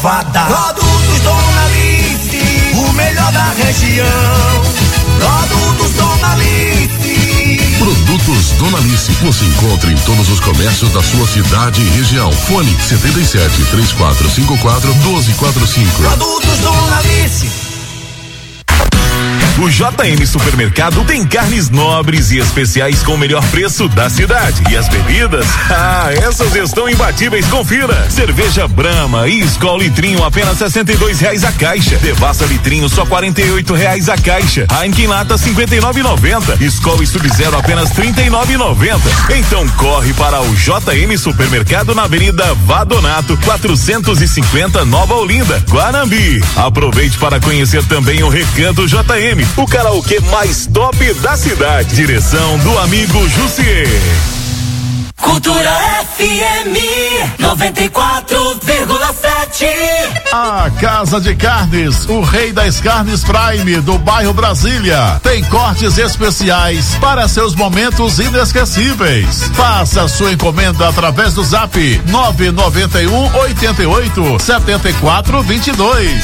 aprovada. Produtos Dona Alice, o melhor da região. Produtos Dona Alice. Produtos Dona Alice, você encontra em todos os comércios da sua cidade e região. Fone 77 3454 1245. Produtos Dona Alice. O JM Supermercado tem carnes nobres e especiais com o melhor preço da cidade. E as bebidas? Ah, essas estão imbatíveis, confira. Cerveja Brahma e Skol litrinho apenas R$62 a caixa. Devassa litrinho só R$48 a caixa. Heineken lata R$59,90. Skol e Sub-Zero apenas R$39,90. Então corre para o JM Supermercado na Avenida Vadonato 450, Nova Olinda, Guanambi. Aproveite para conhecer também o Recanto JM, o karaokê mais top da cidade. Direção do amigo Jussier. Cultura FM 94,7. A Casa de Carnes, o rei das carnes Prime do bairro Brasília, tem cortes especiais para seus momentos inesquecíveis. Faça sua encomenda através do Zap 991 88 74 22.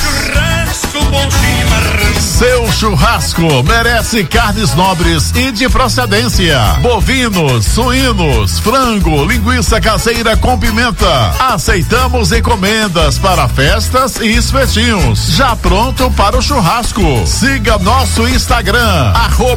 Seu churrasco merece carnes nobres e de procedência. Bovinos, suínos, frango, linguiça caseira com pimenta. Aceitamos encomendas para festas e espetinhos. Já pronto para o churrasco. Siga nosso Instagram,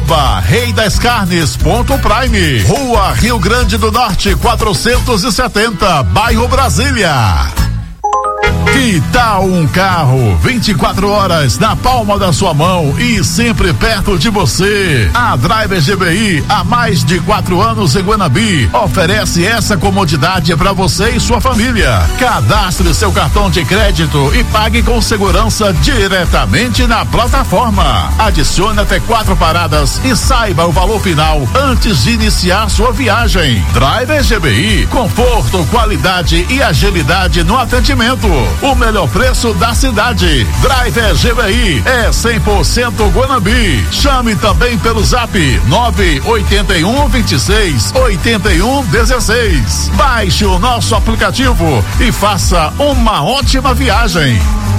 @reidascarnes.prime. Rua Rio Grande do Norte 470, bairro Brasília. Que tal um carro 24 horas na palma da sua mão e sempre perto de você? A Driver GBI, há mais de 4 anos em Guanambi, oferece essa comodidade para você e sua família. Cadastre seu cartão de crédito e pague com segurança diretamente na plataforma. Adicione até 4 paradas e saiba o valor final antes de iniciar sua viagem. Driver GBI, conforto, qualidade e agilidade no atendimento. O melhor preço da cidade. Driver GBI é 100% Guanambi. Chame também pelo Zap 981 26 81 16. Baixe o nosso aplicativo e faça uma ótima viagem.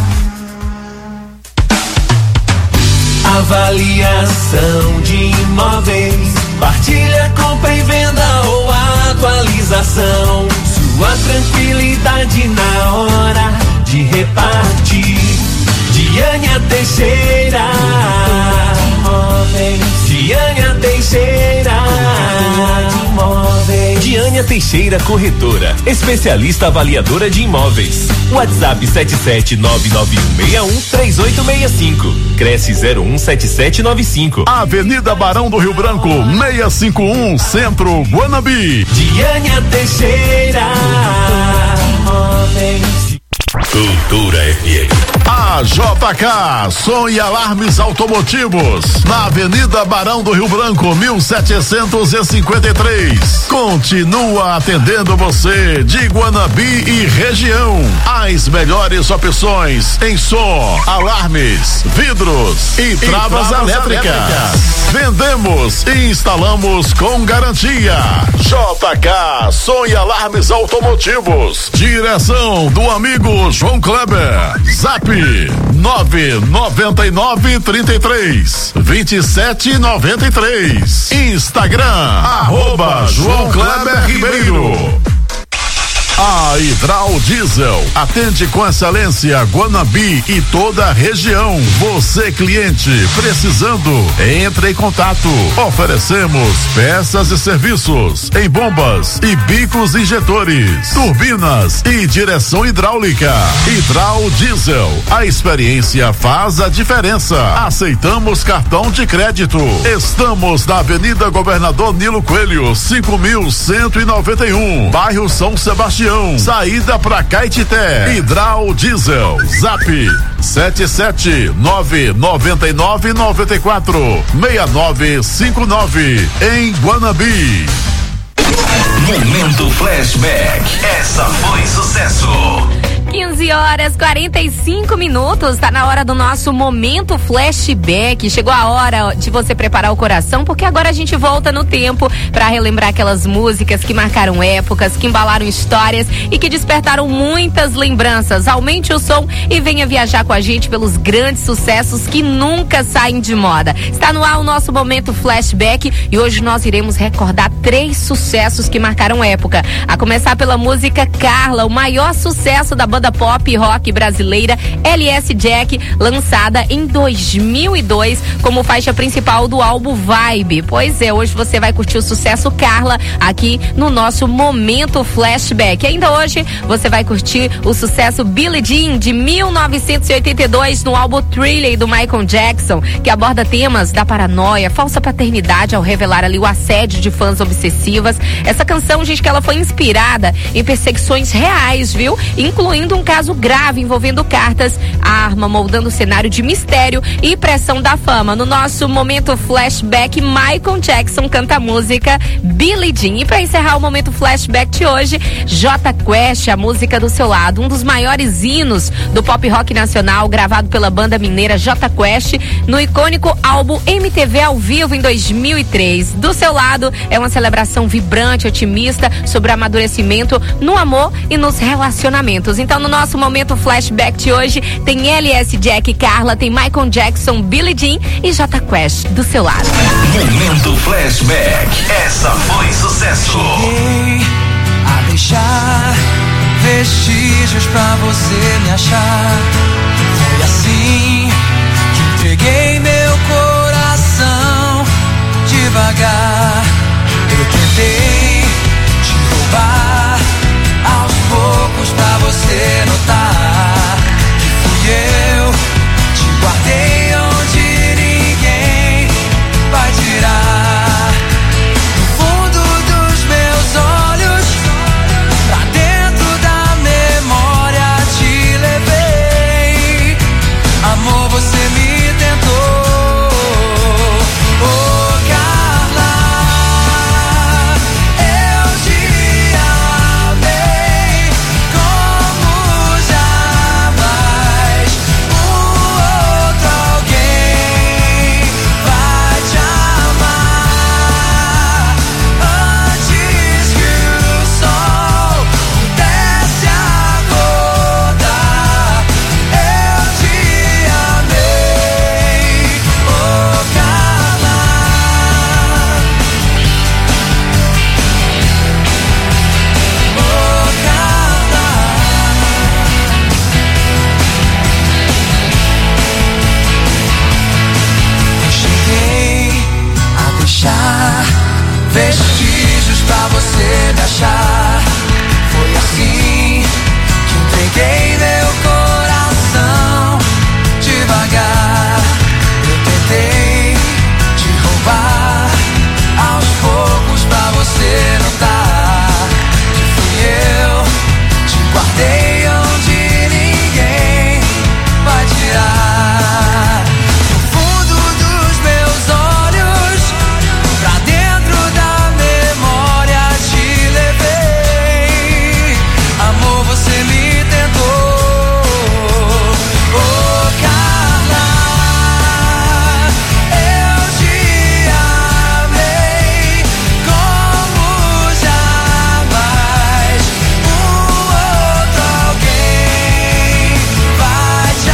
Avaliação de imóveis, partilha, compra e venda ou atualização. Sua tranquilidade na hora de repartir. Diânia Teixeira Imóveis. Diânia Teixeira Imóveis. Diânia Teixeira Corretora, especialista avaliadora de imóveis. WhatsApp 77991613865. Cresce 017795. Avenida Barão do Rio Branco, 651, Centro, Guanambi. Diânia Teixeira Imóveis. Cultura FM. A JK Som e Alarmes Automotivos, na Avenida Barão do Rio Branco, 1753. Continua atendendo você de Guanambi e região. As melhores opções em som, alarmes, vidros e travas elétricas. Vendemos e instalamos com garantia. JK Som e Alarmes Automotivos. Direção do amigo João Kleber. Zap 999 33 27 93. Instagram @João Kleber Ribeiro. A Hidral Diesel atende com excelência Guanambi e toda a região. Você, cliente, precisando, entre em contato. Oferecemos peças e serviços em bombas e bicos injetores, turbinas e direção hidráulica. Hidral Diesel, a experiência faz a diferença. Aceitamos cartão de crédito. Estamos na Avenida Governador Nilo Coelho, 5191, bairro São Sebastião. Saída pra Caetité. Hidral Diesel. Zap 77999946959 em Guanambi. Momento Flashback. Essa foi sucesso. 15h45, tá na hora do nosso momento flashback. Chegou a hora de você preparar o coração, porque agora a gente volta no tempo pra relembrar aquelas músicas que marcaram épocas, que embalaram histórias e que despertaram muitas lembranças. Aumente o som e venha viajar com a gente pelos grandes sucessos que nunca saem de moda. Está no ar o nosso momento flashback e hoje nós iremos recordar 3 sucessos que marcaram época. A começar pela música Carla, o maior sucesso da banda pop e rock brasileira LS Jack, lançada em 2002 como faixa principal do álbum Vibe. Pois é, hoje você vai curtir o sucesso Carla aqui no nosso momento flashback. Ainda hoje você vai curtir o sucesso Billie Jean de 1982 no álbum Thriller do Michael Jackson, que aborda temas da paranoia, falsa paternidade ao revelar ali o assédio de fãs obsessivas. Essa canção diz que ela foi inspirada em perseguições reais, viu? Incluindo um caso grave envolvendo cartas, arma, moldando o cenário de mistério e pressão da fama. No nosso momento flashback, Michael Jackson canta a música Billie Jean. E para encerrar o momento flashback de hoje, Jota Quest, a música do seu lado, um dos maiores hinos do pop rock nacional, gravado pela banda mineira Jota Quest no icônico álbum MTV ao vivo em 2003. Do seu lado é uma celebração vibrante, otimista sobre o amadurecimento no amor e nos relacionamentos. Então, no nosso momento flashback de hoje, tem LS Jack, Carla, tem Michael Jackson, Billie Jean e Jota Quest do seu lado. Momento flashback. Essa foi sucesso. Cheguei a deixar vestígios pra você me achar. Foi assim que entreguei meu coração devagar. Eu tentei te roubar aos poucos pra você notar que fui eu. Te guardei onde ninguém vai tirar. No fundo dos meus olhos, pra dentro da memória te levei. Amor, você me tentou. Oh, Carla, eu te amei como jamais outro alguém vai te amar. Antes que o sol pudesse acordar, eu te amei, oh Carla. Oh Carla. Eu cheguei a deixar vestígios pra você me achar. Foi assim que entreguei meu coração devagar. Eu tentei te roubar aos poucos pra você notar que fui eu. Te guardei onde ninguém vai tirar. No fundo dos meus olhos, pra dentro da memória te levei. Amor, você me tentou. Oh, Carla, eu te amei como jamais outro alguém vai te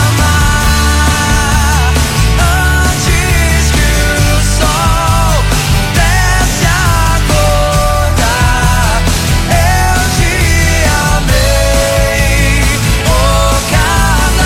amar. Antes que o sol pudesse acordar, eu te amei, oh Carla.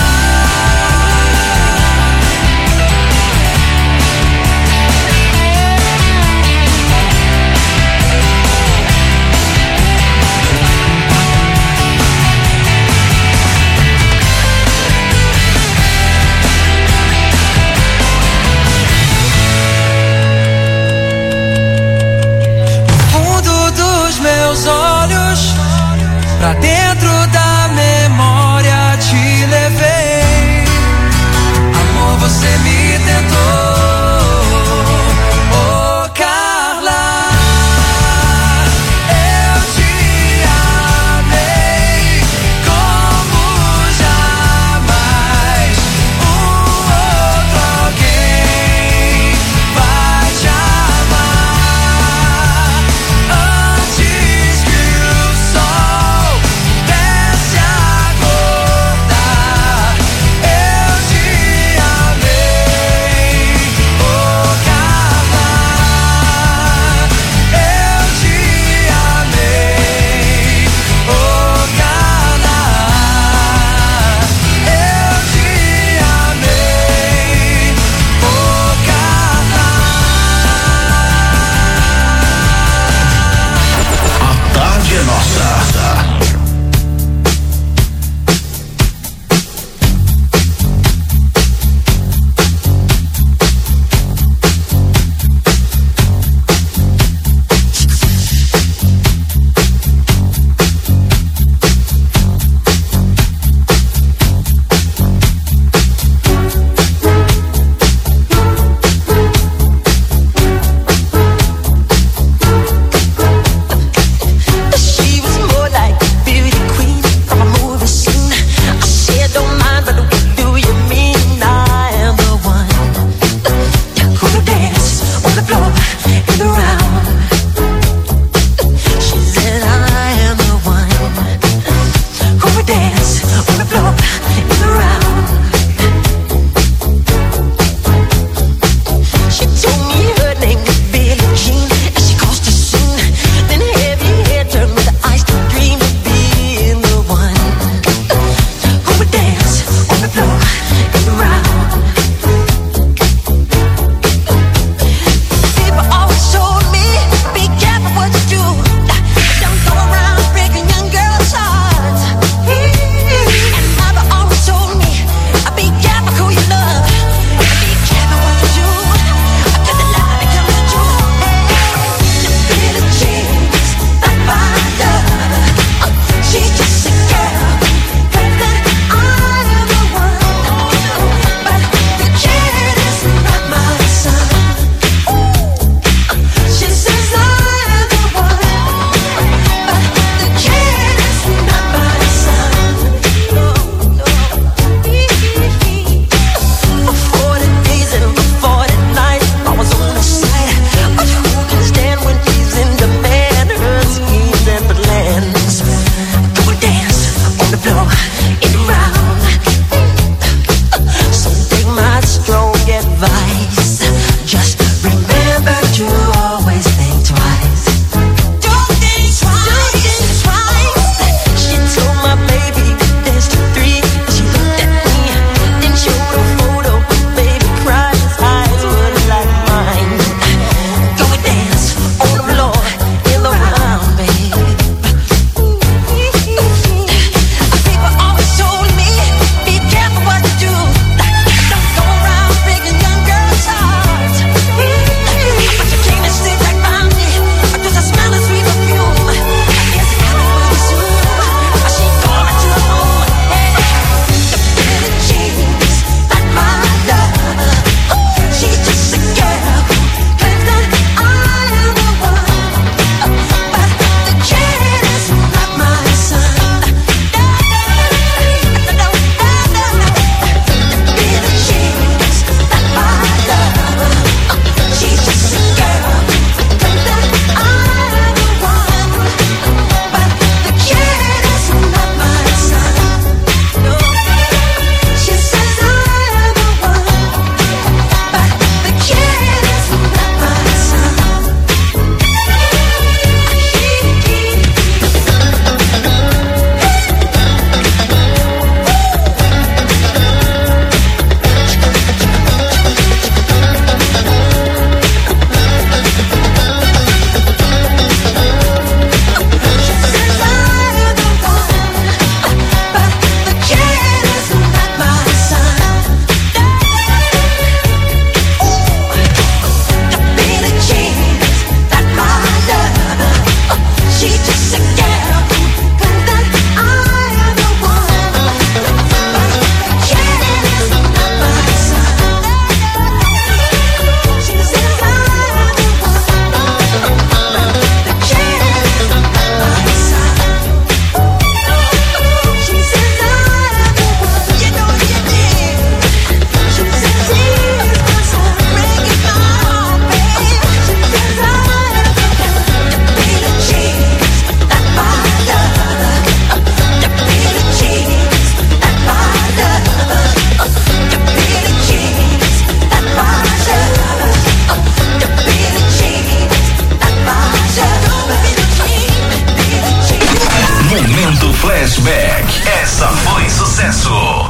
No fundo dos meus olhos, pra dentro da memória te levei. Amor, você me tentou. Oh, Carla, eu te amei como Flashback. Essa foi sucesso.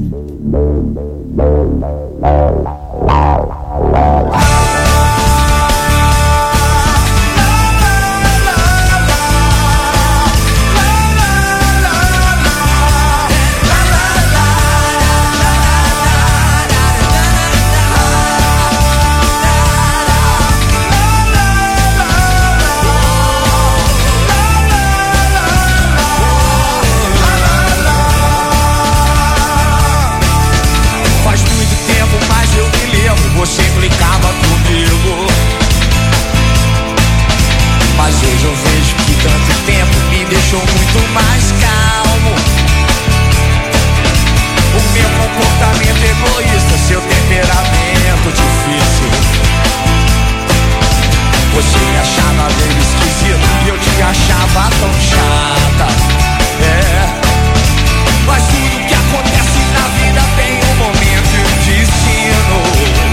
Você implicava comigo, mas hoje eu vejo que tanto tempo me deixou muito mais calmo. O meu comportamento egoísta, seu temperamento difícil. Você me achava meio esquisito e eu te achava tão chata. Mas tudo que acontece na vida tem um momento e um destino.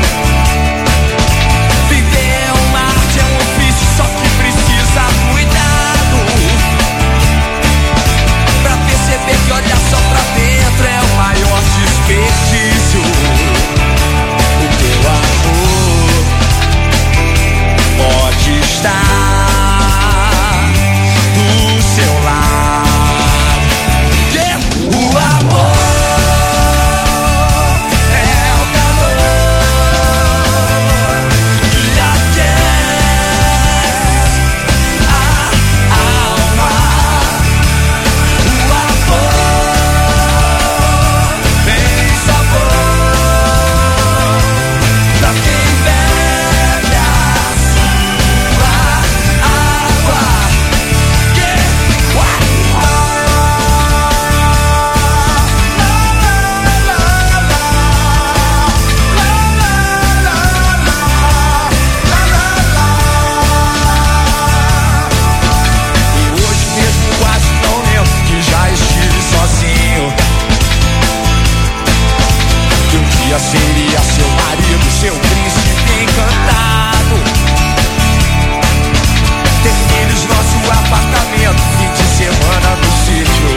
Só que precisa cuidado pra perceber que olhar só pra dentro é o maior desperdício. O teu amor pode estar do seu lado. O amor é o calor que aquece seria seu marido, seu príncipe encantado. Ter filhos, nosso apartamento, fim de semana no sítio.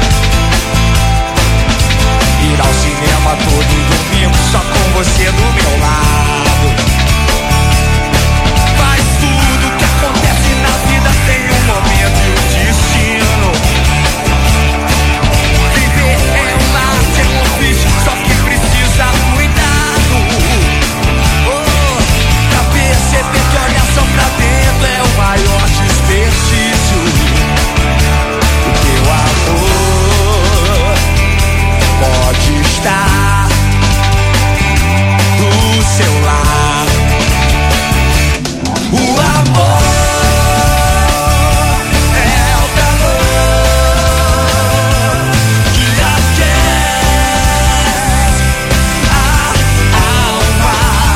Ir ao cinema todo domingo, só com você do meu lado. Mas tudo que acontece na vida tem um momento e um destino. Viver é uma arte, é um ofício, só que precisa cuidado. Pra perceber que olhar só pra dentro é o maior desperdício. O teu amor pode estar do seu lado. O amor é o calor que aquece a alma.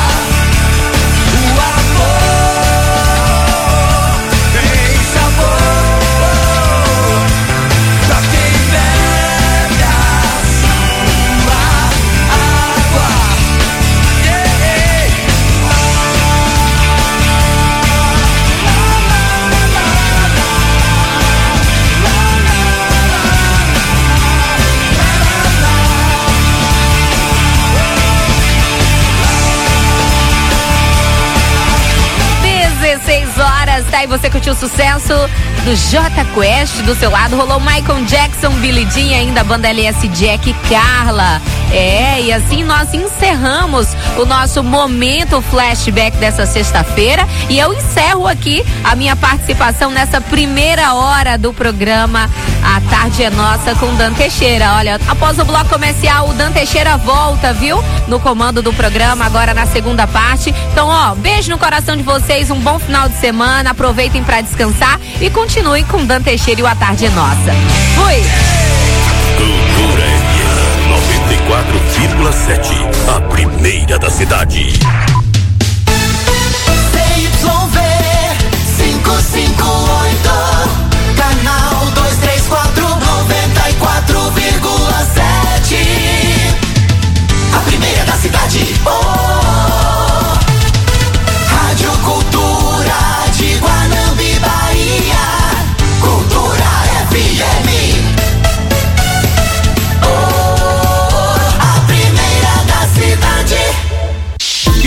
O amor tem sabor pra quem bebe a sua água. Tá, e você curtiu o sucesso do Jota Quest, do seu lado rolou Michael Jackson, Billie Jean e ainda a banda LS Jack e Carla. E assim nós encerramos o nosso momento flashback dessa sexta-feira e eu encerro aqui a minha participação nessa primeira hora do programa A Tarde é Nossa com Dan Teixeira. Olha, após o bloco comercial, o Dan Teixeira volta, viu? No comando do programa, agora na segunda parte. Então, beijo no coração de vocês, um bom final de semana, aproveitem pra descansar e continuem com o Dan Teixeira e o A Tarde é Nossa. Fui! Cultura FM 94,7, a primeira da cidade. CYV 558, canal 234, 94,7. A primeira da cidade. Rádio Cultura de Guanambi, Bahia. Cultura FM.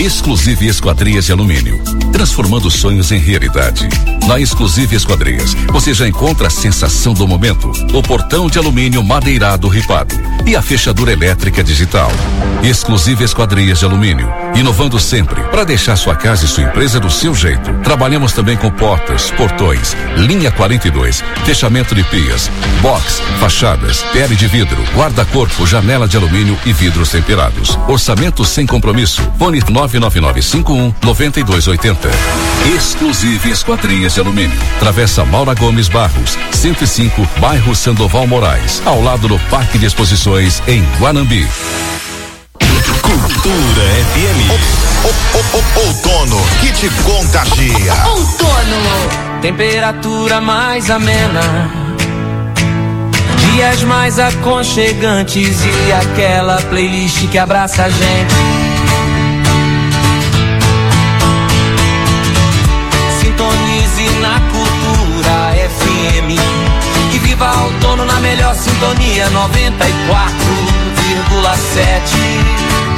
Exclusive Esquadrias de Alumínio, transformando sonhos em realidade. Na Exclusive Esquadrias, você já encontra a sensação do momento, o portão de alumínio madeirado ripado e a fechadura elétrica digital. Exclusive Esquadrias de Alumínio, inovando sempre para deixar sua casa e sua empresa do seu jeito. Trabalhamos também com portas, portões, linha 42, fechamento de pias, box, fachadas, pele de vidro, guarda-corpo, janela de alumínio e vidros temperados. Orçamento sem compromisso. Fone 99951-9280. Exclusive Esquadrias de Alumínio. Travessa Maura Gomes Barros, 105, bairro Sandoval Moraes, ao lado do Parque de Exposições em Guanambi. Cultura FM. Outono que te contagia. Outono. Temperatura mais amena, dias mais aconchegantes e aquela playlist que abraça a gente. Sintonize na Cultura FM e viva outono na melhor sintonia 94,7.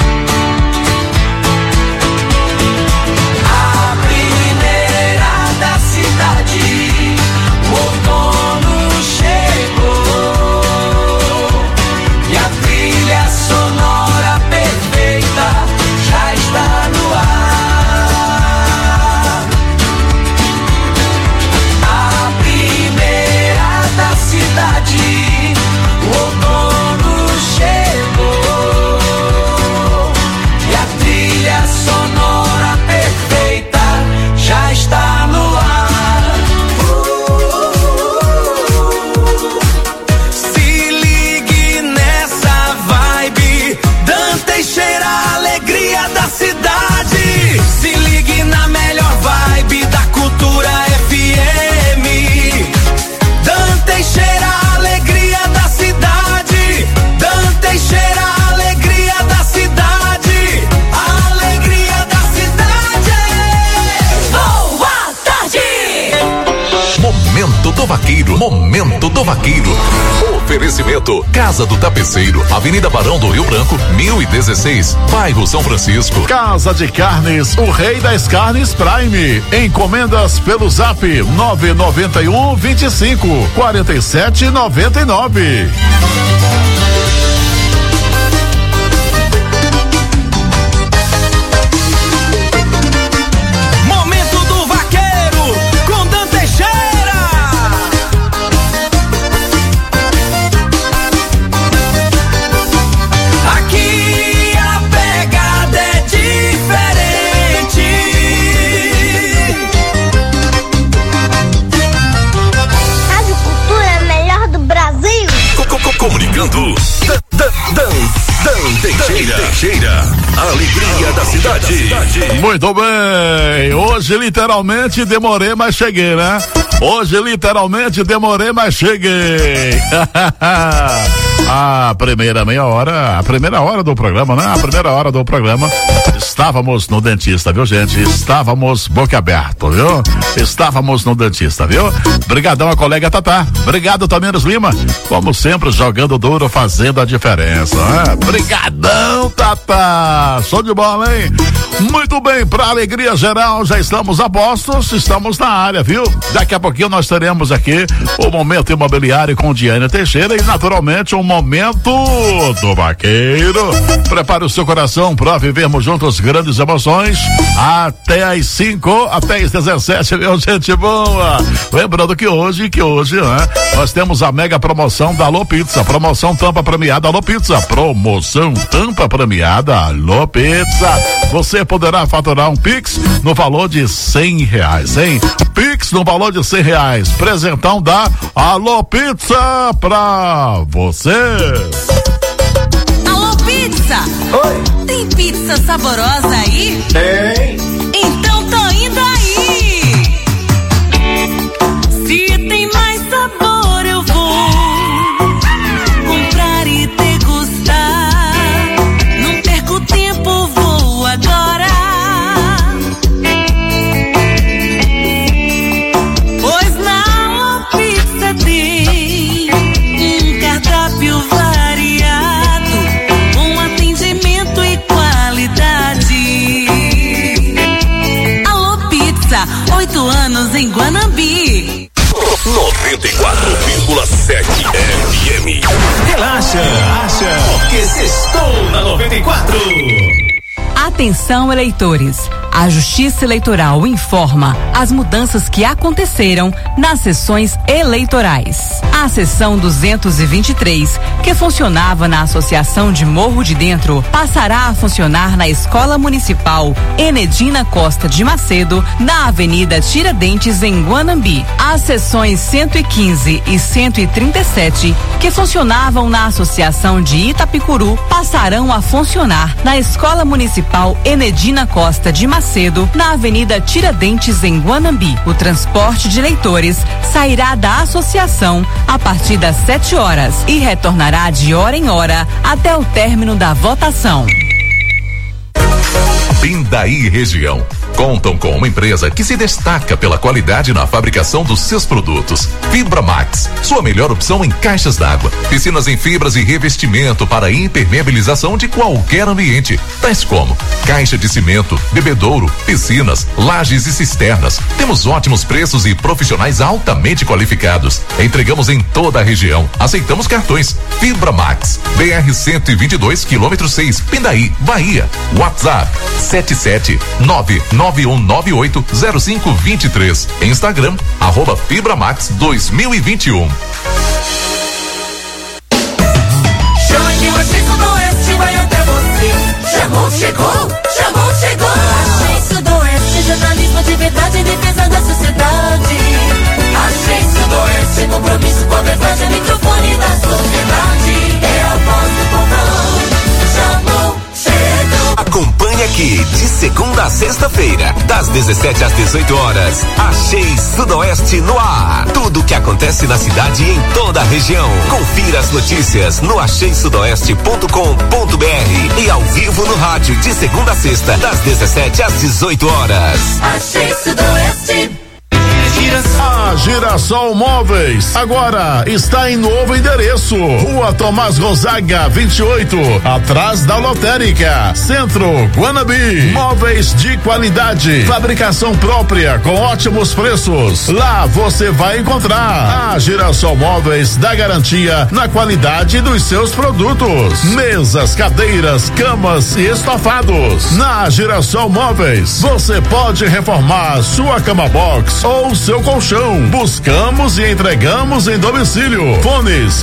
O outono chegou e a trilha sonora perfeita já está no ar. A primeira da cidade, o outono chegou e a trilha sonora perfeita já está no ar. Se ligue na melhor vibe da Cultura FM. Dan Teixeira, a alegria da cidade. Dan Teixeira, a alegria da cidade. A alegria da cidade. Boa tarde. Momento do Vaqueiro. Momento do Vaqueiro. Oferecimento: Casa do Tapeceiro, Avenida Barão do Rio Branco, 1016, bairro São Francisco. Casa de Carnes, o rei das carnes Prime. Encomendas pelo Zap 991 25 47 99. Comunicando Teixeira, a alegria da cidade. Muito bem, hoje literalmente demorei, mas cheguei, né? Hoje literalmente demorei, mas cheguei. A primeira meia hora, a primeira hora do programa, né? A primeira hora do programa, estávamos no dentista, viu, gente? Estávamos boca aberta, viu? Estávamos no dentista, viu? Brigadão a colega Tatá. Obrigado, Tamires Lima. Como sempre, jogando duro, fazendo a diferença, né? Brigadão, Tatá. Show de bola, hein? Muito bem, pra alegria geral, já estamos a postos, estamos na área, viu? Daqui a pouquinho nós teremos aqui o Momento Imobiliário com Diana Teixeira e, naturalmente, o Momento do Vaqueiro. Prepare o seu coração para vivermos juntos grandes emoções até às 5, até às 17, meu gente boa. Lembrando que hoje, né, nós temos a mega promoção da Alô Pizza, promoção tampa premiada Alô Pizza, promoção tampa premiada Alô Pizza. Você poderá faturar um Pix no valor de R$100, hein? Pix no valor de R$100. Presentão da Alô Pizza pra você. Alô Pizza! Oi! Tem pizza saborosa aí? Tem! Então tô indo aí! Se tem mais sabor eu vou comprar e degustar. Não perco tempo, vou agora. Pois na Alô Pizza tem um cardápio variado, bom atendimento e qualidade. anos em Guanambi. 94,7 FM. Relaxa, porque sextou na 94. Atenção, eleitores. A Justiça Eleitoral informa as mudanças que aconteceram nas sessões eleitorais. A sessão 223, que funcionava na Associação de Morro de Dentro, passará a funcionar na Escola Municipal Enedina Costa de Macedo, na Avenida Tiradentes, em Guanambi. As sessões 115 e 137, que funcionavam na Associação de Itapicuru, passarão a funcionar na Escola Municipal Enedina Costa de Macedo, na Avenida Tiradentes, em Guanambi. O transporte de eleitores sairá da associação a partir das 7 horas e retornará de hora em hora até o término da votação. Pindaí Região contam com uma empresa que se destaca pela qualidade na fabricação dos seus produtos. Fibra Max, sua melhor opção em caixas d'água, piscinas em fibras e revestimento para impermeabilização de qualquer ambiente, tais como caixa de cimento, bebedouro, piscinas, lajes e cisternas. Temos ótimos preços e profissionais altamente qualificados. Entregamos em toda a região. Aceitamos cartões. Fibra Max, BR 122, quilômetro 6, Pindaí, Bahia. WhatsApp 77991980523. Instagram @FibraMax2021. Chame o Axis Sudoeste, vai até você. Chamou, chegou, chamou, chegou. Axis Sudoeste, jornalismo de verdade em defesa da sociedade. Axis Sudoeste, compromisso com a verdade, é microfone da sociedade. É a voz do povão. Chamou, chegou. Acompanhe aqui, de segunda a sexta-feira, das 17 às 18 horas. Achei Sudoeste no ar. Tudo o que acontece na cidade e em toda a região. Confira as notícias no acheisudoeste.com.br e ao vivo no rádio, de segunda a sexta, das 17 às 18 horas. Achei Sudoeste. A Girassol Móveis agora está em novo endereço. Rua Tomás Gonzaga 28, atrás da Lotérica, Centro, Guanambi. Móveis de qualidade, fabricação própria com ótimos preços. Lá você vai encontrar. A Girassol Móveis dá garantia na qualidade dos seus produtos. Mesas, cadeiras, camas e estofados. Na Girassol Móveis você pode reformar sua cama box ou seu colchão. Buscamos e entregamos em domicílio. Fones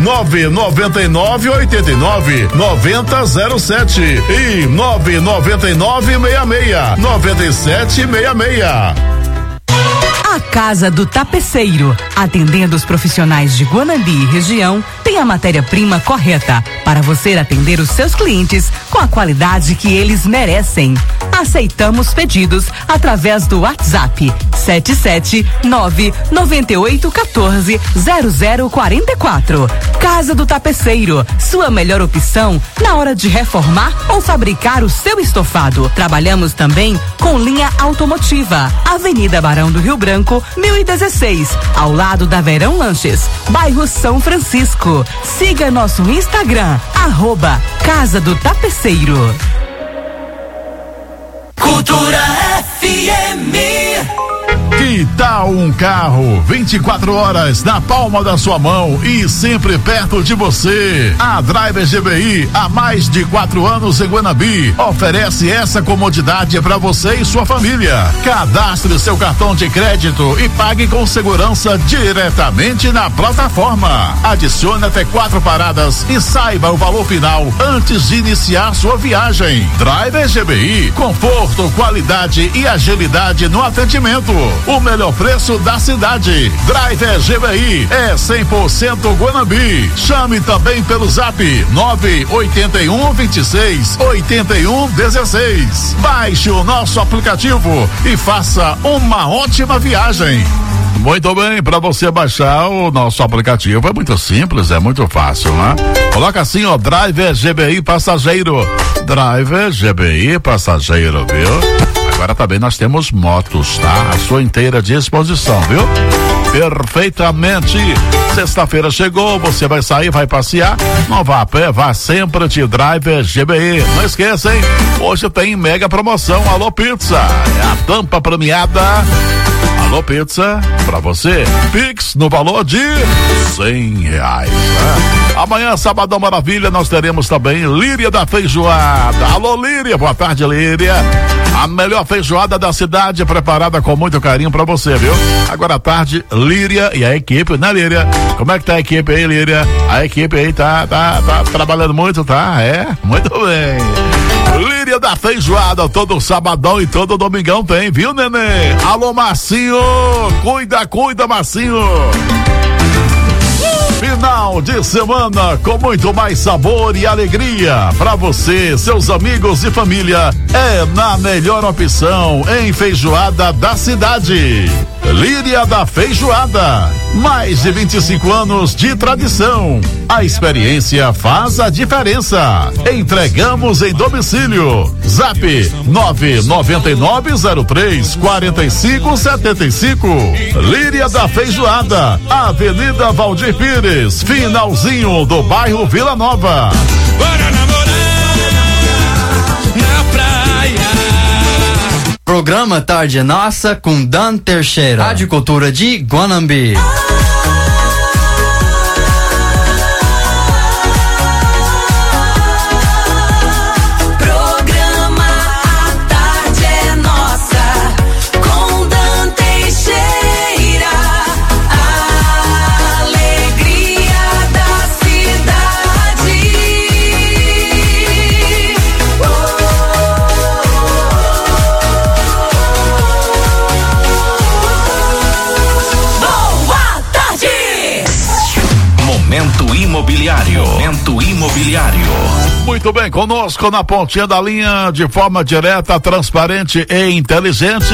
999899007 e 999669766. A Casa do Tapeceiro, atendendo os profissionais de Guanambi e região, tem a matéria-prima correta para você atender os seus clientes com a qualidade que eles merecem. Aceitamos pedidos através do WhatsApp 77998140044. Casa do Tapeceiro, sua melhor opção na hora de reformar ou fabricar o seu estofado. Trabalhamos também com linha automotiva. Avenida Barão do Rio Branco, 1016, ao lado da Verão Lanches, bairro São Francisco. Siga nosso Instagram, @Casa do Tapeceiro. Cultura FM. Que tal um carro 24 horas na palma da sua mão e sempre perto de você? A Driver GBI, há mais de 4 anos em Guanambi, oferece essa comodidade para você e sua família. Cadastre seu cartão de crédito e pague com segurança diretamente na plataforma. Adicione até 4 paradas e saiba o valor final antes de iniciar sua viagem. Driver GBI, conforto, qualidade e agilidade no atendimento. O melhor preço da cidade. Driver GBI é 100% Guanambi. Chame também pelo zap 981268116. Baixe o nosso aplicativo e faça uma ótima viagem. Muito bem, para você baixar o nosso aplicativo é muito simples, é muito fácil, né? Coloca assim, ó, Driver GBI Passageiro. Driver GBI Passageiro, viu? Agora também nós temos motos, tá? À sua inteira disposição, viu? Perfeitamente. Sexta-feira chegou, você vai sair, vai passear, não vá a pé, vá sempre de Driver GBI. Não esqueça, hein? Hoje tem mega promoção, Alô Pizza. É a tampa premiada. Alô Pizza, pra você, Pix no valor de R$100. Amanhã, Sabadão Maravilha, nós teremos também Líria da Feijoada. Alô Líria, boa tarde Líria. A melhor feijoada da cidade, preparada com muito carinho pra você, viu? Agora à tarde, Líria e a equipe, né Líria? Como é que tá a equipe aí, Líria? A equipe aí tá trabalhando muito, tá? É? Muito bem. Líria da Feijoada, todo sabadão e todo domingão tem, viu, neném? Alô, Marcinho! Cuida, Marcinho! Final de semana com muito mais sabor e alegria para você, seus amigos e família. É na melhor opção em feijoada da cidade. Líria da Feijoada. Mais de 25 anos de tradição. A experiência faz a diferença. Entregamos em domicílio. Zap 99903-4575. Líria da Feijoada. Avenida Valdir Pires, finalzinho do bairro Vila Nova. Bora namorar na praia. Programa Tarde é Nossa com Dan Teixeira. Rádio Cultura de Guanambi. Momento Imobiliário. Muito bem, conosco na pontinha da linha, de forma direta, transparente e inteligente,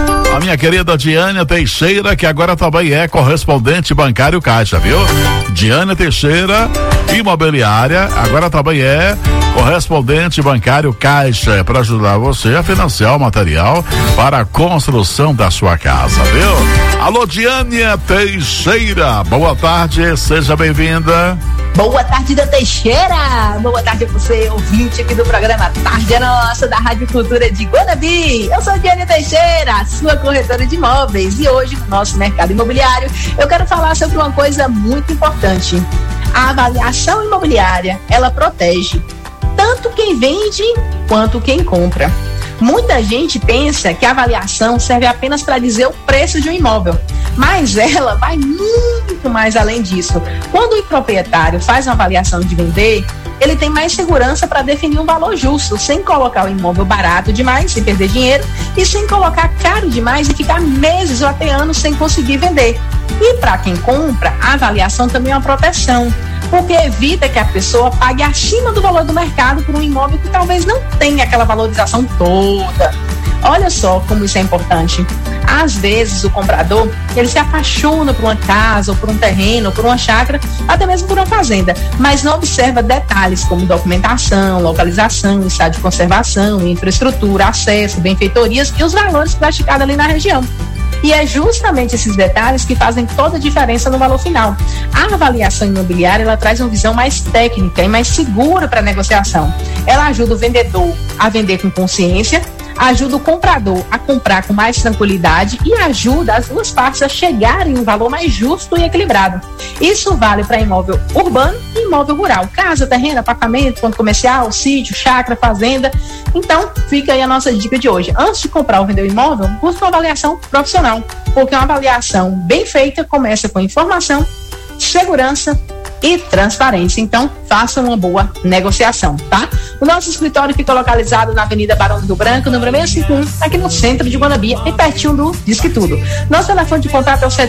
a minha querida Diânia Teixeira, que agora também é correspondente bancário Caixa, viu? Diânia Teixeira, imobiliária, agora também é correspondente bancário Caixa, para ajudar você a financiar o material para a construção da sua casa, viu? Alô, Diânia Teixeira, boa tarde, seja bem-vinda. Boa tarde, Dan Teixeira. Boa tarde a você, ouvinte aqui do programa Tarde é Nossa, da Rádio Cultura de Guanambi. Eu sou a Diana Teixeira, sua corretora de imóveis. E hoje, no nosso mercado imobiliário, eu quero falar sobre uma coisa muito importante. A avaliação imobiliária, ela protege tanto quem vende quanto quem compra. Muita gente pensa que a avaliação serve apenas para dizer o preço de um imóvel, mas ela vai muito mais além disso. Quando o proprietário faz uma avaliação de vender, ele tem mais segurança para definir um valor justo, sem colocar o imóvel barato demais, sem perder dinheiro, e sem colocar caro demais e ficar meses ou até anos sem conseguir vender. E para quem compra, a avaliação também é uma proteção, porque evita que a pessoa pague acima do valor do mercado por um imóvel que talvez não tenha aquela valorização toda. Olha só como isso é importante. Às vezes o comprador, ele se apaixona por uma casa, ou por um terreno, ou por uma chácara, até mesmo por uma fazenda, mas não observa detalhes como documentação, localização, estado de conservação, infraestrutura, acesso, benfeitorias e os valores praticados ali na região. E é justamente esses detalhes que fazem toda a diferença no valor final. A avaliação imobiliária, ela traz uma visão mais técnica e mais segura para a negociação. Ela ajuda o vendedor a vender com consciência, ajuda o comprador a comprar com mais tranquilidade e ajuda as duas partes a chegarem em um valor mais justo e equilibrado. Isso vale para imóvel urbano e imóvel rural, casa, terreno, apartamento, ponto comercial, sítio, chácara, fazenda. Então, fica aí a nossa dica de hoje. Antes de comprar ou vender o imóvel, busque uma avaliação profissional, porque uma avaliação bem feita começa com informação, segurança e transparência. Então, faça uma boa negociação, tá? O nosso escritório fica localizado na Avenida Barão do Rio Branco, número 651, aqui no centro de Guanambi, e pertinho do Disque Tudo. Nosso telefone de contato é o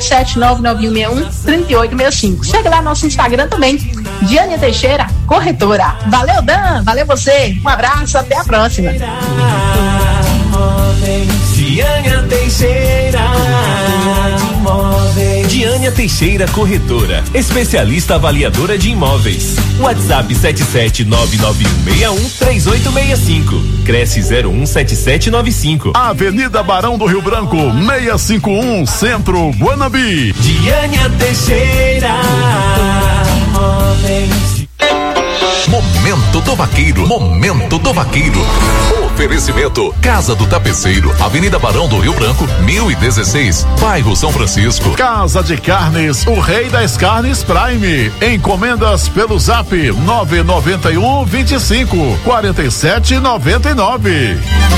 77991613865. Chega lá no nosso Instagram também, Diana Teixeira, corretora. Valeu, Dan, valeu você, um abraço, até a próxima. Diana Teixeira Diana Teixeira Corretora, especialista avaliadora de imóveis. WhatsApp 77991613865. Cresce 017795. Avenida Barão do Rio Branco, 651, Centro, Guanambi. Diana Teixeira Imóveis. Momento do Vaqueiro. Momento do Vaqueiro. Oferecimento: Casa do Tapeceiro, Avenida Barão do Rio Branco, 1016, bairro São Francisco. Casa de Carnes, o rei das carnes Prime. Encomendas pelo Zap 991 25 47 99.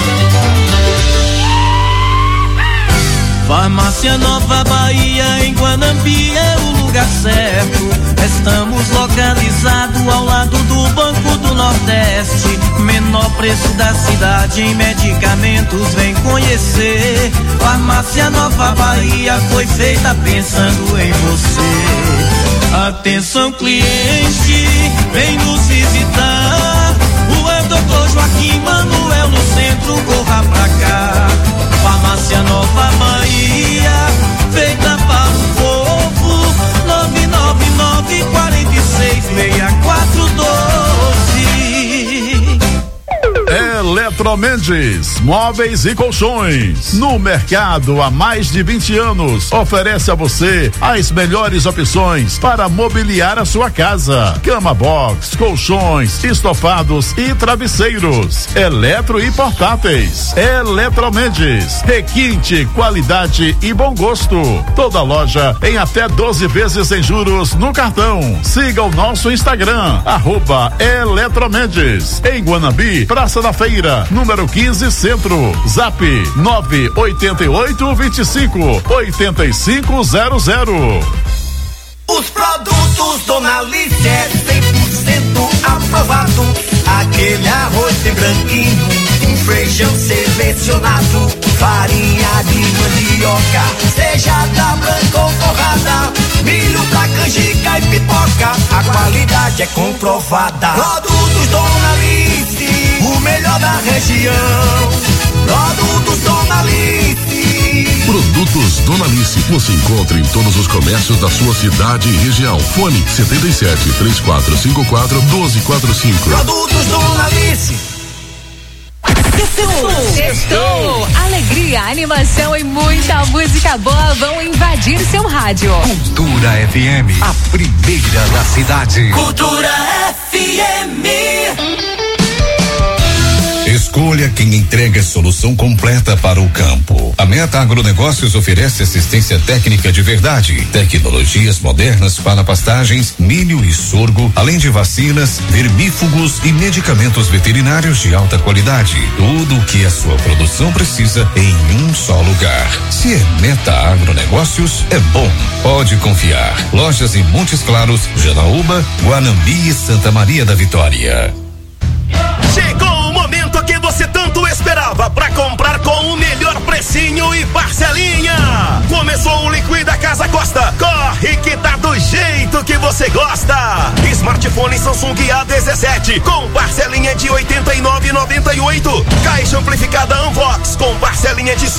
Farmácia Nova Bahia, em Guanambi é o lugar certo. Estamos localizados ao lado do Banco do Nordeste. Menor preço da cidade em medicamentos, vem conhecer. Farmácia Nova Bahia foi feita pensando em você. Atenção cliente, vem nos visitar. O Dr. Joaquim Manuel no centro, corra pra cá. Farmácia Nova Bahia, feita para o povo. 999 46 6412. Eletromendes, móveis e colchões. No mercado há mais de 20 anos, oferece a você as melhores opções para mobiliar a sua casa. Cama box, colchões, estofados e travesseiros. Eletro e portáteis. Eletromendes, requinte, qualidade e bom gosto. Toda loja em até 12 vezes sem juros no cartão. Siga o nosso Instagram, @Eletromendes. Em Guanambi, Praça da Feira, número 15 Centro. Zap 988 25 8500. Os produtos Dona Alice é 100% aprovado. Aquele arroz bem branquinho, um feijão selecionado, farinha de mandioca, seja da branca ou torrada, milho pra canjica e pipoca, a qualidade é comprovada. Produtos Dona Alice, o melhor da região. Produtos Dona Alice. Produtos Dona Alice, você encontra em todos os comércios da sua cidade e região. Fone 77 3454 1245. Produtos Dona Alice. Sextou! Alegria, animação e muita música boa vão invadir seu rádio. Cultura FM, a primeira da cidade. Cultura FM. Escolha quem entrega solução completa para o campo. A Meta Agronegócios oferece assistência técnica de verdade, tecnologias modernas para pastagens, milho e sorgo, além de vacinas, vermífugos e medicamentos veterinários de alta qualidade. Tudo o que a sua produção precisa em um só lugar. Se é Meta Agronegócios, é bom. Pode confiar. Lojas em Montes Claros, Janaúba, Guanambi e Santa Maria da Vitória. Chegou o momento que você tanto esperava para comprar com o melhor precinho e parcelinha. Começou o Liquida Casa Costa. Corre que tá do jeito que você gosta. Smartphone Samsung A17 com parcelinha de R$ 89,98. Caixa amplificada Unvox com parcelinha de R$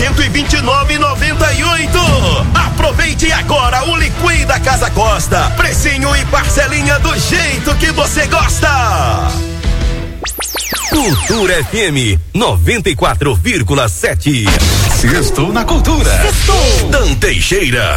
129,98. Aproveite agora o Liquida Casa Costa. Precinho e parcelinha do jeito que você gosta. Cultura FM 94,7. Sextou na cultura. Sextou. Dan Teixeira.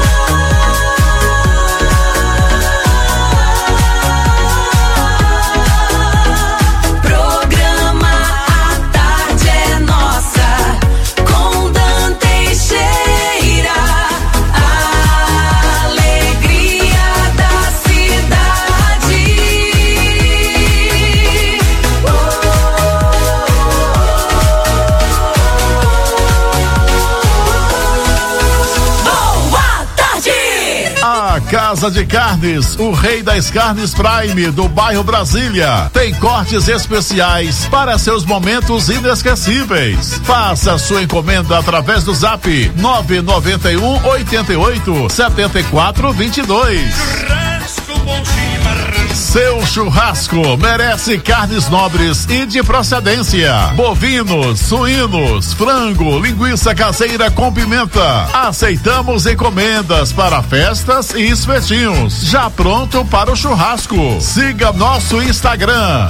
Casa de Carnes, o rei das carnes Prime do bairro Brasília. Tem cortes especiais para seus momentos inesquecíveis. Faça sua encomenda através do Zap 991 88 74 22. Seu churrasco merece carnes nobres e de procedência. Bovinos, suínos, frango, linguiça caseira com pimenta. Aceitamos encomendas para festas e espetinhos. Já pronto para o churrasco. Siga nosso Instagram,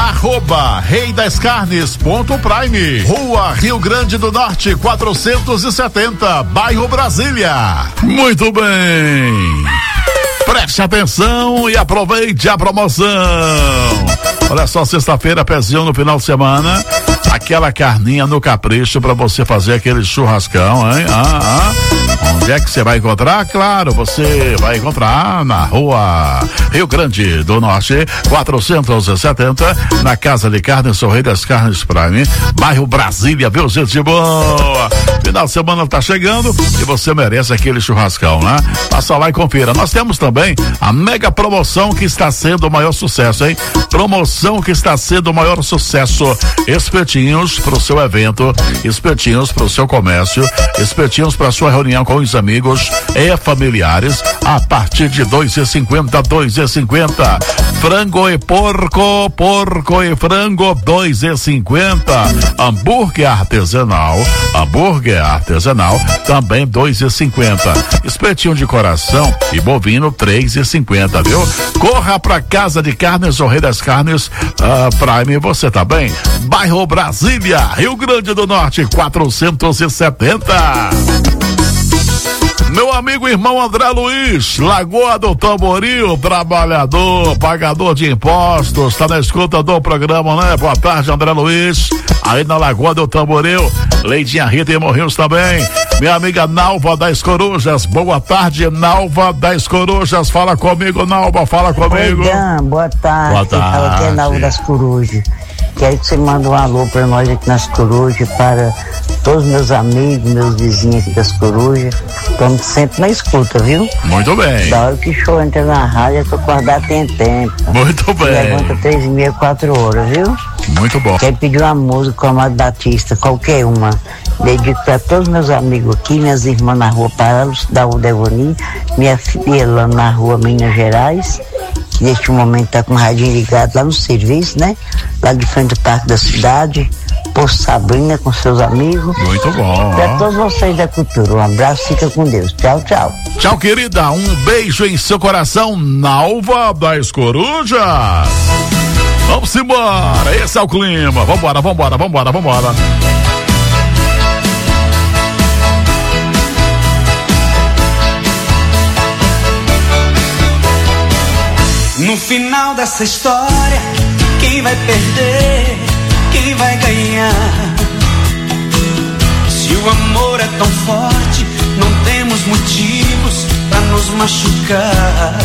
@reidascarnes.prime. Rua Rio Grande do Norte, 470, bairro Brasília. Muito bem. Preste atenção e aproveite a promoção. Olha só, sexta-feira, pezinho no final de semana, aquela carninha no capricho pra você fazer aquele churrascão, hein? Onde é que você vai encontrar? Claro, você vai encontrar na rua Rio Grande do Norte, 470, na Casa de Carne Sorrei das Carnes Prime, bairro Brasília, viu, gente boa? Final de semana tá chegando e você merece aquele churrascão, né? Passa lá e confira. Nós temos também a mega promoção que está sendo o maior sucesso, hein? Promoção que está sendo o maior sucesso. Espetinhos pro seu evento, espetinhos pro seu comércio, espetinhos pra sua reunião com os amigos e familiares, a partir de R$2,50. Frango e porco, porco e frango, R$2,50. Hambúrguer artesanal, também R$2,50. Espetinho de coração e bovino, R$3,50, viu? Corra pra Casa de Carnes, o Rei das Carnes Prime, você tá bem? Bairro Brasília, Rio Grande do Norte, 470. Meu amigo irmão André Luiz, Lagoa do Tamboril, trabalhador, pagador de impostos, tá na escuta do programa, né? Boa tarde, André Luiz, aí na Lagoa do Tamboril. Leidinha Rita e Morrinhos também. Minha amiga Nalva das Corujas, boa tarde, Nalva das Corujas, fala comigo, Nalva, fala comigo. Oi, Dan, boa tarde. Boa tarde. Fala aqui é Nalva das Corujas. Quero que você mande um alô pra nós aqui nas Corujas, para todos meus amigos, meus vizinhos aqui das Corujas. Estamos sempre na escuta, viu? Muito bem. Da hora que o show entra na rádio, eu tô acordado tem tempo. Muito bem. Levanta 3h30, 4 horas, viu? Muito bom. Quero pedir uma música com a Amado Batista, qualquer uma. Dedico para todos meus amigos aqui, minhas irmãs na rua Paralos, da Udevoni, minha filha Elana na rua Minas Gerais, que neste momento tá com o radinho ligado lá no serviço, né? Lá de frente do Parque da Cidade, Poço Sabrina com seus amigos. Muito bom. Para todos vocês da cultura, um abraço, fica com Deus. Tchau, tchau. Tchau, querida, um beijo em seu coração, Nalva das Corujas. Vamos embora, esse é o clima. Vambora. No final dessa história, quem vai perder, quem vai ganhar? Se o amor é tão forte, não temos motivos pra nos machucar.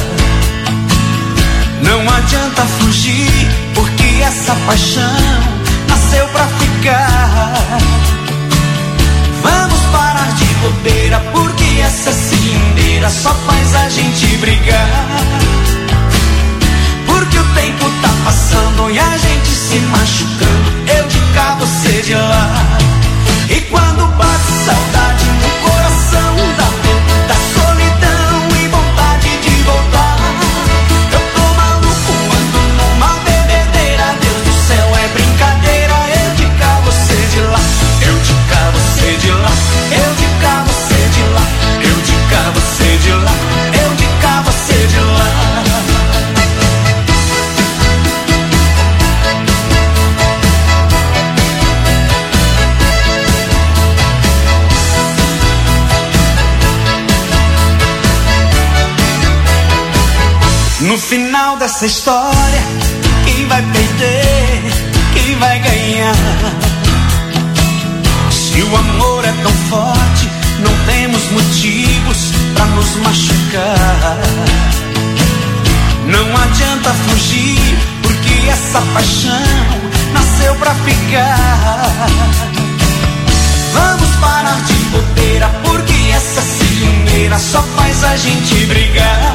Não adianta fugir, porque essa paixão nasceu pra ficar. Vamos parar de bobeira, porque essa cilindeira só faz a gente brigar. Porque o tempo tá passando e a gente se machucando, eu de cá, você de lá. E quando bate saudade no coração, dá medo da solidão e vontade de voltar. Eu tô maluco, ando numa bebedeira, Deus do céu, é brincadeira. Eu de cá, você de lá, eu de cá, você de lá, eu de cá, você de lá, eu de cá, você de lá, eu de cá, você de lá. No final dessa história, quem vai perder, quem vai ganhar? Se o amor é tão forte, não temos motivos pra nos machucar. Não adianta fugir, porque essa paixão nasceu pra ficar. Vamos parar de bobeira, porque essa ciumeira só faz a gente brigar.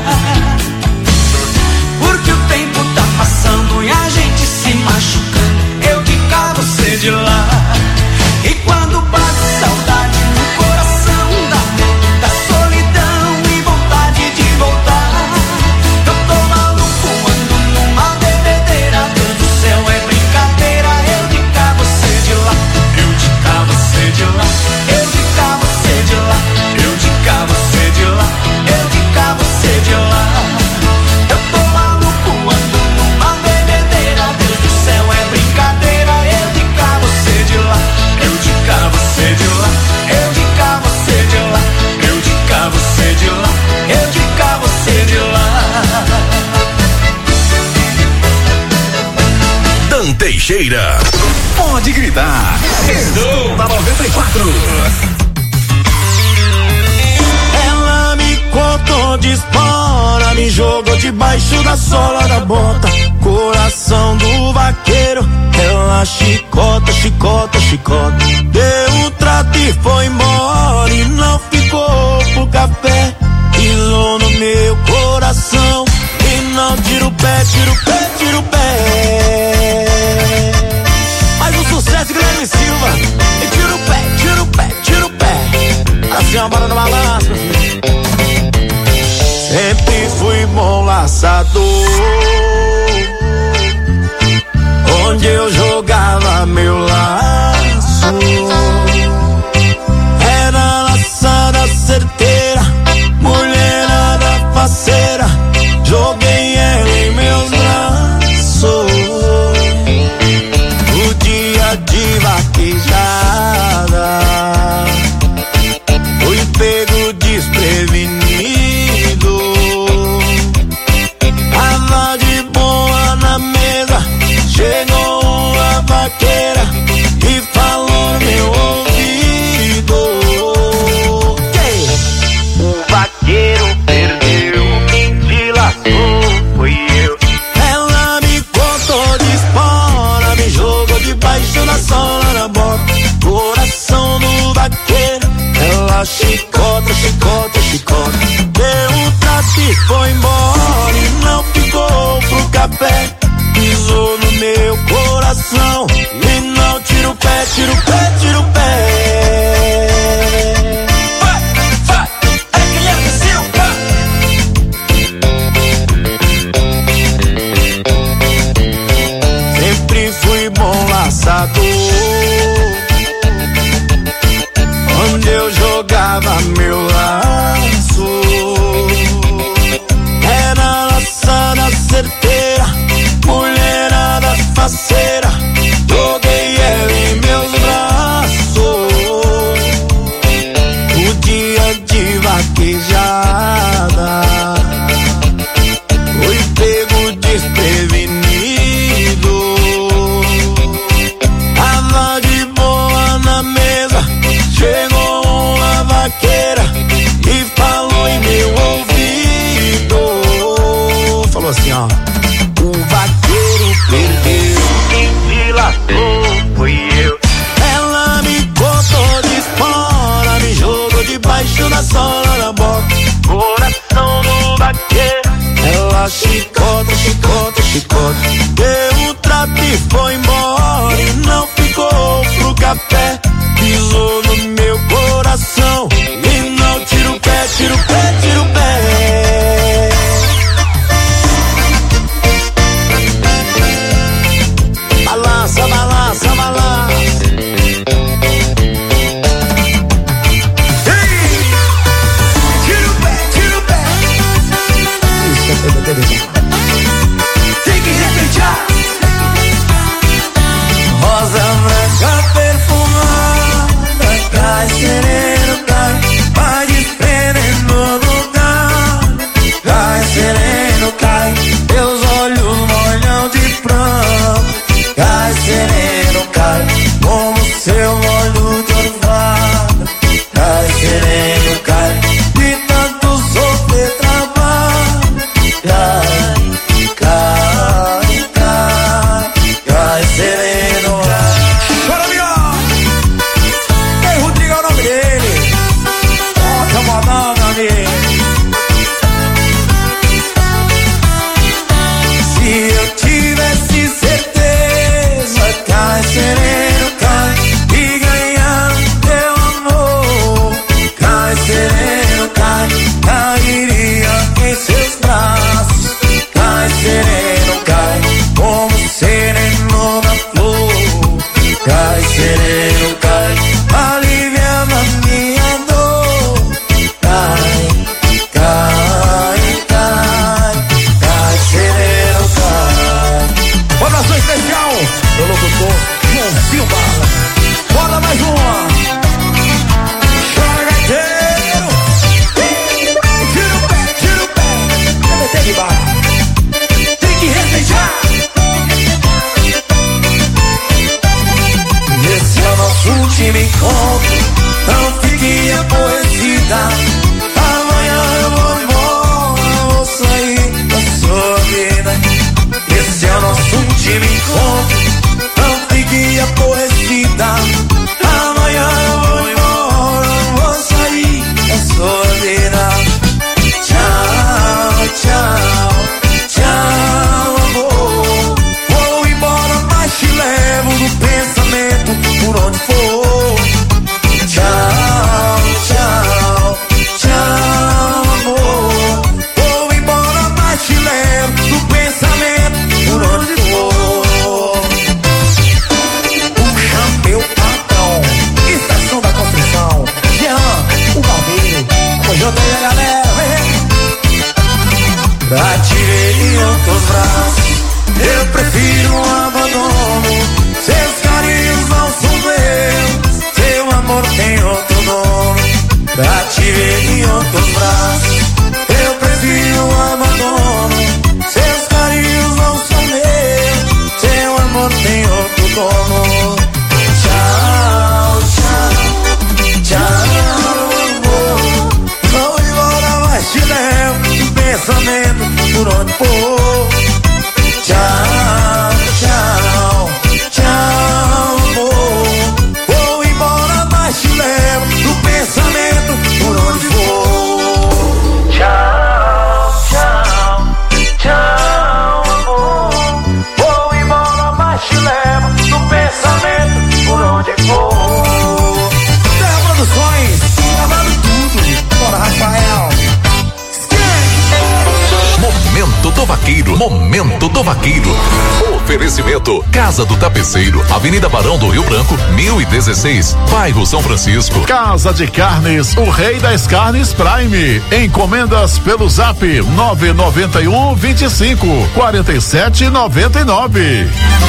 Porque o tempo tá passando e a gente se machucando, eu de cá, você de lá. E quando bate saudade no coração, dá medo da solidão e vontade de voltar. Eu tô maluco, ando numa bebedeira, Deus do céu, é brincadeira. Eu de cá, você de lá, eu de cá, você de lá, eu de cá, você de lá, eu de cá, você de lá, eu de cá, você de lá. Ando numa bebedeira, Deus do céu, é brincadeira. Eu de cá, você Teixeira. Pode gritar. Sextou da 94. Ela me contou de espora, me jogou debaixo da sola da bota. Coração do vaqueiro, ela chicota, chicota, chicota. Deu um trato e foi embora e não ficou pro café. Pisou no meu coração e não tira o pé, tira o pé, tira o pé. Mais um sucesso, Guilherme Silva. E tira o pé, tira o pé, tira o pé. Assim a bora da balança. Sempre fui bom laçador, onde eu jogava meu laço. Era laçada certeira, mulherada faceira. Joguei ela em meus braços. O dia de vaquejada fui pego desprevenido. Tava de boa na mesa, chegou uma vaqueira e falou no meu ouvido. O vaqueiro perdeu, quem te laçou foi eu. Ela me contou de espora, me jogou debaixo da sola da bota. Coração do vaqueiro, ela chicota, chicota, chicota. Deu um trato e foi embora e não ficou pro café. Pisou no meu coração e não tira o pé, tira o pé, tira o pé. Vai, vai, é Guilherme Silva. Sempre fui bom laçador, onde eu jogava meu laço. Era laçada certeira, mulherada faceira. Joguei ela em meus braços. pra te ver em outros braços. Eu prefiro um abandono, seus carinhos não são meus, seu amor tem outro dono, pra te ver em outros braços. Eu prefiro um abandono, seus carinhos não são meus, seu amor tem outro dono. Tchau, tchau, tchau, amor. Vou embora, mas te levo no pensamento por onde for. Tchau, tchau, tchau, amor. Vou embora, mas te levo no pensamento por onde for. Tchau, tchau, tchau, amor. Vou embora, mas te levo no pensamento por onde for. Terra Produções, gravando tudo. Bora, Rafael. Momento do Vaqueiro, Momento do Vaqueiro. Oferecimento Casa do Tapeceiro, Avenida Barão do Rio Branco, 1016, bairro São Francisco. Casa de Carnes, o rei das carnes Prime. Encomendas pelo Zap 991 25 47 99.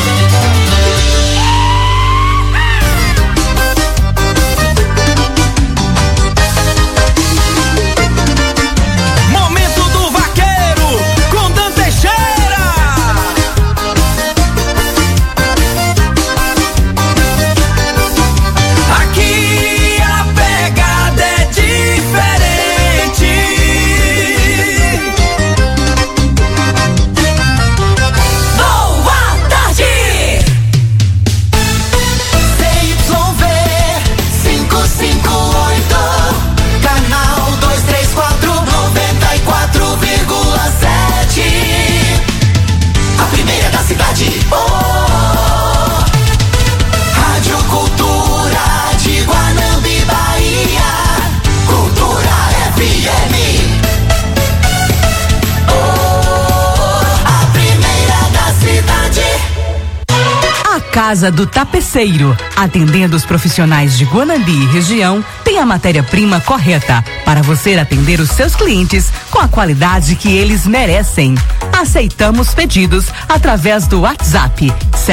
Casa do Tapeceiro, atendendo os profissionais de Guanambi e região, tem a matéria-prima correta para você atender os seus clientes com a qualidade que eles merecem. Aceitamos pedidos através do WhatsApp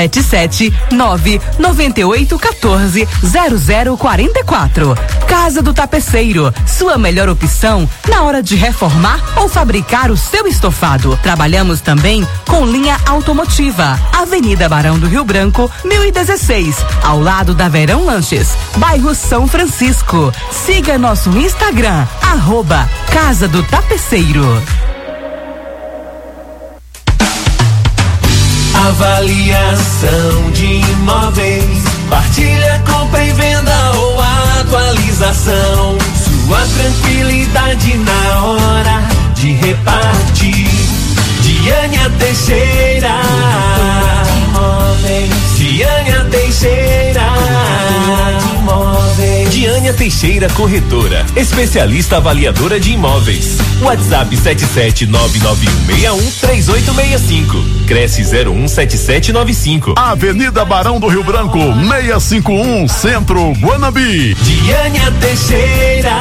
77998140044. Casa do Tapeceiro, sua melhor opção na hora de reformar ou fabricar o seu estofado. Trabalhamos também com linha automotiva. Avenida Barão do Rio Branco, 1016, ao lado da Verão Lanches, bairro São Francisco. Siga nosso Instagram, @Casa do Tapeceiro. Avaliação de imóveis, partilha, compra e venda ou atualização. Sua tranquilidade na hora de repartir. Diânia Teixeira. Diânia Teixeira. Diânia Teixeira Corretora, especialista avaliadora de imóveis. WhatsApp 77991613865. Cresce 017795. Avenida Barão do Rio Branco, 651, Centro, Guanambi. Diânia Teixeira.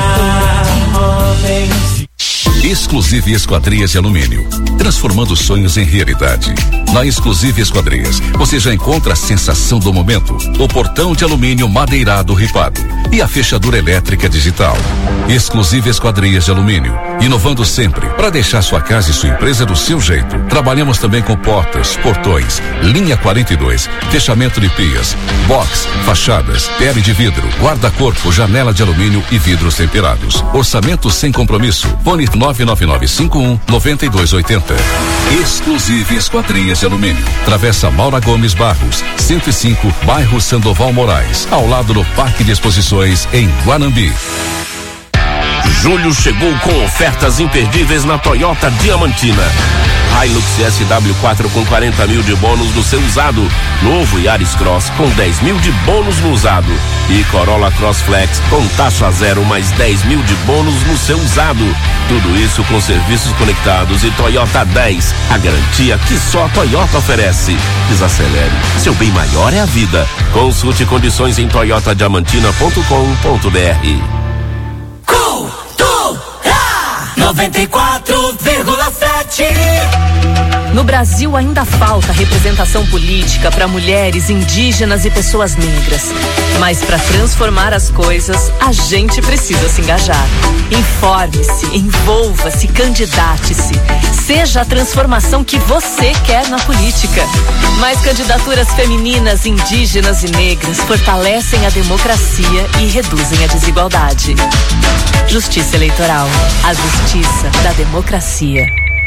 Exclusive Esquadrias de Alumínio, transformando sonhos em realidade. Na Exclusive Esquadrias, você já encontra a sensação do momento, o portão de alumínio madeirado ripado e a fechadura elétrica digital. Exclusive Esquadrias de Alumínio, inovando sempre para deixar sua casa e sua empresa do seu jeito. Trabalhamos também com portas, portões, linha 42, fechamento de pias, box, fachadas, pele de vidro, guarda-corpo, janela de alumínio e vidros temperados. Orçamento sem compromisso. Fone 99551-9280. Exclusive Esquadrias de Alumínio. Travessa Maura Gomes Barros, 105, bairro Sandoval Moraes, ao lado do Parque de Exposições em Guanambi. Julho chegou com ofertas imperdíveis na Toyota Diamantina. Hilux SW4 com 40 mil de bônus no seu usado. Novo Yaris Cross com 10 mil de bônus no usado. E Corolla Cross Flex com taxa zero mais 10 mil de bônus no seu usado. Tudo isso com serviços conectados e Toyota 10. A garantia que só a Toyota oferece. Desacelere. Seu bem maior é a vida. Consulte condições em toyotadiamantina.com.br. 94,7. No Brasil ainda falta representação política para mulheres, indígenas e pessoas negras. Mas para transformar as coisas, a gente precisa se engajar. Informe-se, envolva-se, candidate-se. Seja a transformação que você quer na política. Mais candidaturas femininas, indígenas e negras fortalecem a democracia e reduzem a desigualdade. Justiça Eleitoral. A justiça da democracia.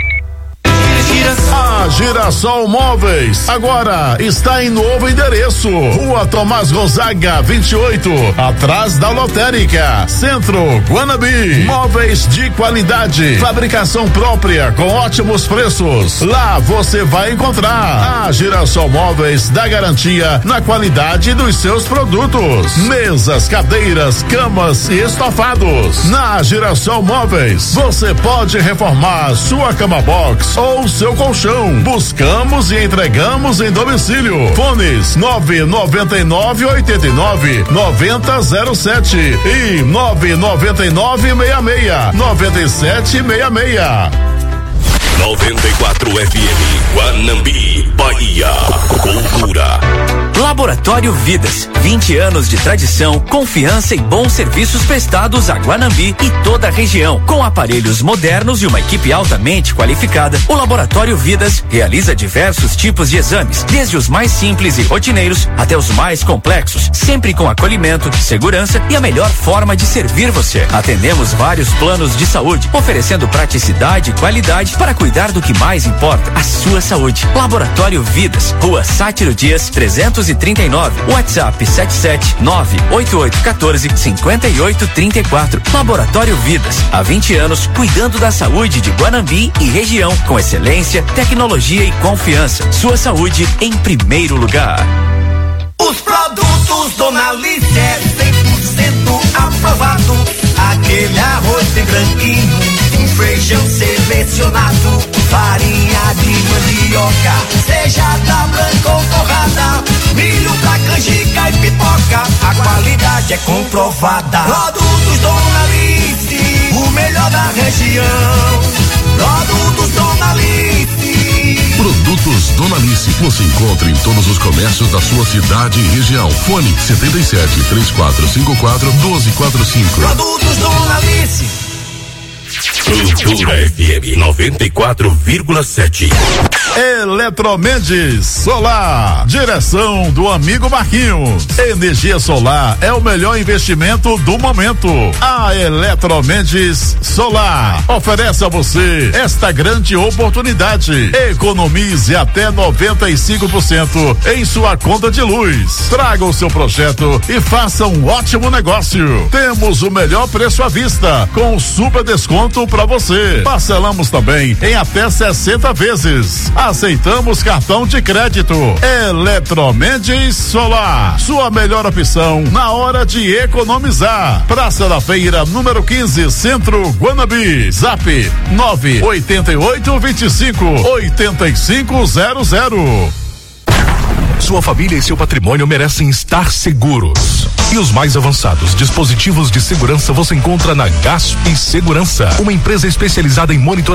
A Girassol Móveis agora está em novo endereço. Rua Tomás Gonzaga 28, atrás da Lotérica, Centro, Guanabi. Móveis de qualidade, fabricação própria com ótimos preços. Lá você vai encontrar. A Girassol Móveis dá garantia na qualidade dos seus produtos. Mesas, cadeiras, camas e estofados. Na Girassol Móveis você pode reformar sua cama box ou seu colchão. Buscamos e entregamos em domicílio. Fones 999-89-9007 e 999-66-9766. 94 FM, Guanambi, Bahia. Cultura. Laboratório Vidas, 20 anos de tradição, confiança e bons serviços prestados a Guanambi e toda a região. Com aparelhos modernos e uma equipe altamente qualificada, o Laboratório Vidas realiza diversos tipos de exames, desde os mais simples e rotineiros até os mais complexos, sempre com acolhimento, segurança e a melhor forma de servir você. Atendemos vários planos de saúde, oferecendo praticidade e qualidade para cuidar do que mais importa, a sua saúde. Laboratório Vidas, Rua Sátiro Dias, 339, WhatsApp 77988145834. Laboratório Vidas, há 20 anos cuidando da saúde de Guanambi e região com excelência, tecnologia e confiança. Sua saúde em primeiro lugar. Os produtos Dona Alice é 100% aprovado. Aquele arroz bem branquinho, um feijão selecionado, farinha de mandioca, seja da branca ou torrada, milho pra canjica e pipoca, a qualidade é comprovada. Produtos Dona Alice, o melhor da região. Produtos Dona Alice. Produtos Dona Alice. Você encontra em todos os comércios da sua cidade e região. Fone 77-3454-1245. Produtos Dona Alice. Cultura FM 94,7. Eletromendes Solar, direção do amigo Marquinhos. Energia solar é o melhor investimento do momento. A Eletromendes Solar oferece a você esta grande oportunidade. Economize até 95% em sua conta de luz. Traga o seu projeto e faça um ótimo negócio. Temos o melhor preço à vista, com super desconto para você. Parcelamos também em até 60 vezes. Aceitamos cartão de crédito. Eletromendes Solar, sua melhor opção na hora de economizar. Praça da Feira, número 15, Centro, Guanabi. Zap 98825-8500. Sua família e seu patrimônio merecem estar seguros. E os mais avançados dispositivos de segurança você encontra na Gasp Segurança, uma empresa especializada em monitoramento